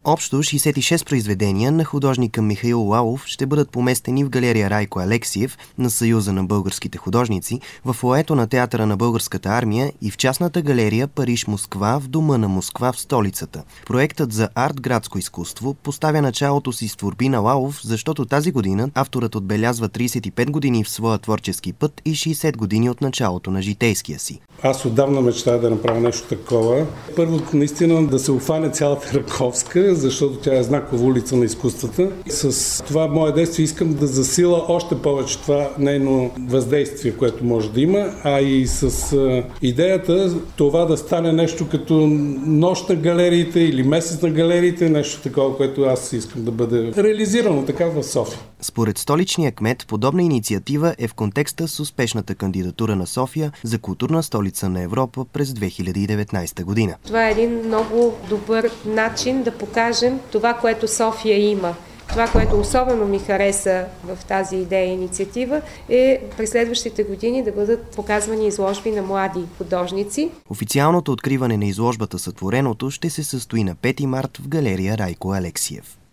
Общо 66 произведения на художника Михаил Лалов ще бъдат поместени в галерия Райко Алексиев на Съюза на българските художници, в фоайето на Театъра на Българската армия и в частната галерия Париж-Москва в Дома на Москва в столицата. Проектът за арт-градско изкуство поставя началото си с творби на Лалов, защото тази година авторът отбелязва 35 години в своя творчески път и 60 години от началото на житейския си. Аз отдавна мечтая да направя нещо такова. Първо, наистина да се обхване цялата Раковска, защото тя е знакова улица на изкуствата. С това мое действие искам да засила още повече това нейно въздействие, което може да има, а и с идеята това да стане нещо като нощ на галериите или месец на галериите, нещо такова, което аз искам да бъде реализирано така в София. Според столичния кмет, подобна инициатива е в контекста с успешната кандидатура на София за културна столица на Европа през 2019 година. Това е един много добър начин да покажем това, което София има. Това, което особено ми хареса в тази идея и инициатива, е през следващите години да бъдат показвани изложби на млади художници. Официалното откриване на изложбата Сътвореното ще се състои на 5 март в галерия Райко Алексиев.